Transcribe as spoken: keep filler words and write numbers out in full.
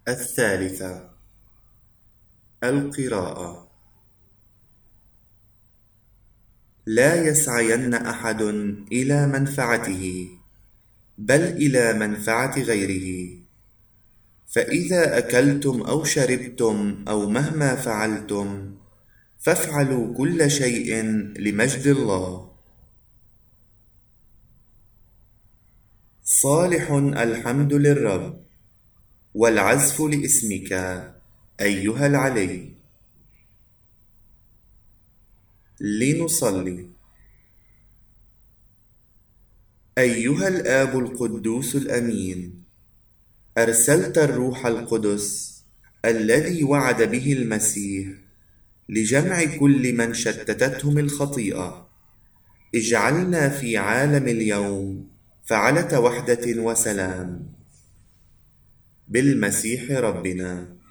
الثالثة: القراءة. لا يسعين أحد إلى منفعته، بل إلى منفعة غيره. فإذا أكلتم أو شربتم أو مهما فعلتم، فافعلوا كل شيء لمجد الله. صالح الحمد للرب، والعزف لاسمك أيها العلي. لنصلي. أيها الآب القدوس الأمين، أرسلت الروح القدس الذي وعد به المسيح لجمع كل من شتتتهم الخطيئة. اجعلنا في عالم اليوم فعلة وحدة وسلام بالمسيح ربنا.